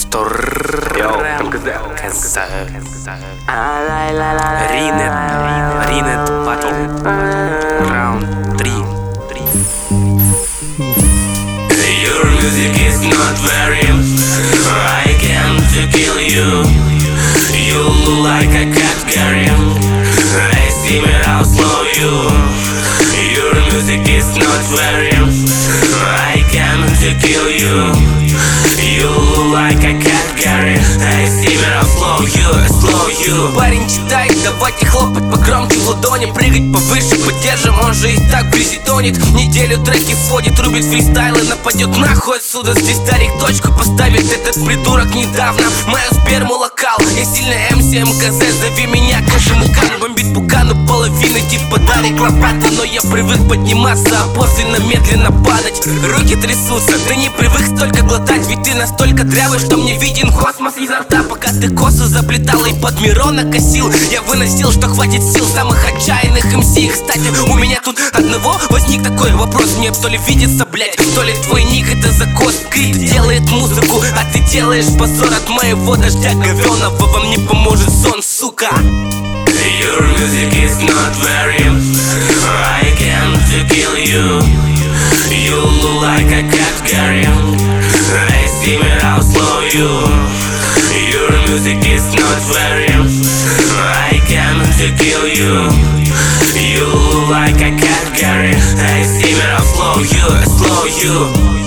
что рэм Ринет батл раунд 3. Your music is not very I can't kill you. You look like a cat carrying I see me, I'll slow you. Your music is not very I can't kill you. You look like a cat carrying I see me, I'll slow you. Парень читает, давайте хлопать погромче в ладони, прыгать повыше, поддержим, он же и так в грязи тонет. Неделю треки сводит, рубит фристайлы, нападет нахуй отсюда. Здесь старик точку поставит, этот придурок недавно мою сперму локал. Я сильный МС МКЗ, зови меня Кашимукан. Бомбит пукану половины типа Дарик Лопата. Но я привык подниматься, а после медленно падать. Руки трясутся, ты не привык столько глотать, ведь ты настолько дрявый, что мне виден космос изо рта. Пока ты косу заплетала и под Мирона косил, я выносил, что хватит сил самых отчаянных МС. Кстати, у меня тут одного возник такой вопрос: мне то ли видится, блять, то ли твой ник это закос. Крит делает музыку, а ты делаешь позор от моего дождя говёного. Вам не поможет сон, сука. Your music is not very I can't kill you. You look like a cat carrying I see me, I'll slow you. Your music is not very I can't kill you. You look like a cat carrying I see me, I'll slow you.